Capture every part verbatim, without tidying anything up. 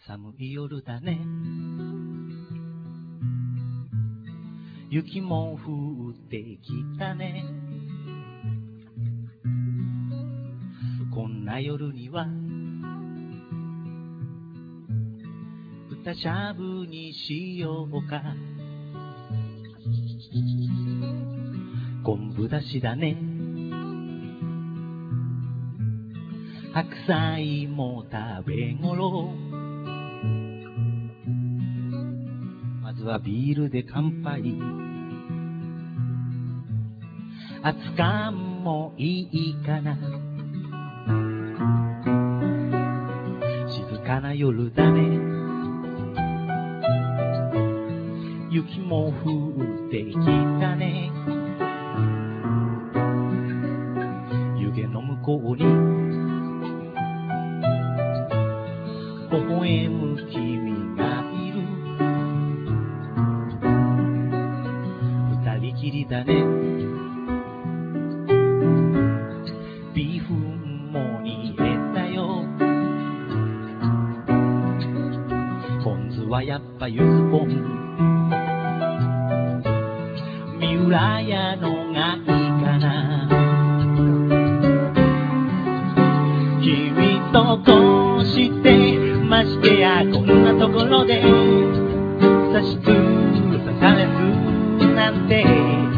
寒い夜だね。雪も降ってきたね。こんな夜には豚しゃぶにしようか。昆布だしだね。白菜も食べごろ。まずはビールで乾杯。熱燗もいいかな。静かな夜だね。雪も降ってきたね。湯気の向こうに微笑む君がいる。二人きりだね。ビーフンも煮えたよ。ポン酢はやっぱゆずポン。三浦屋のがいいかな。君とこうしてましてやこんなところで差しつ刺されるなんて、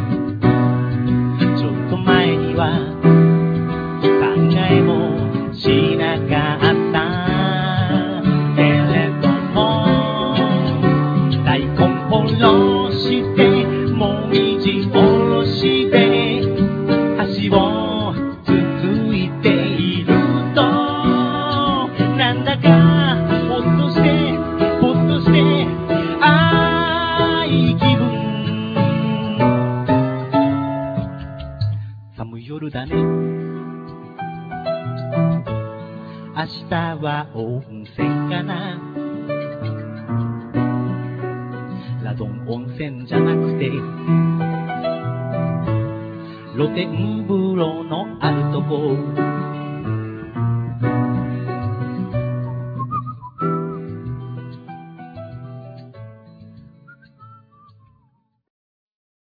ちょっと前には考えもしなかったけれども、大根おろしてもみじおろして箸をつついていると、なんだかほっとしてほっとしてあーいい気分。寒い夜だね。明日は温泉かな。ラドン温泉じゃなくて露天風呂のあるとこ。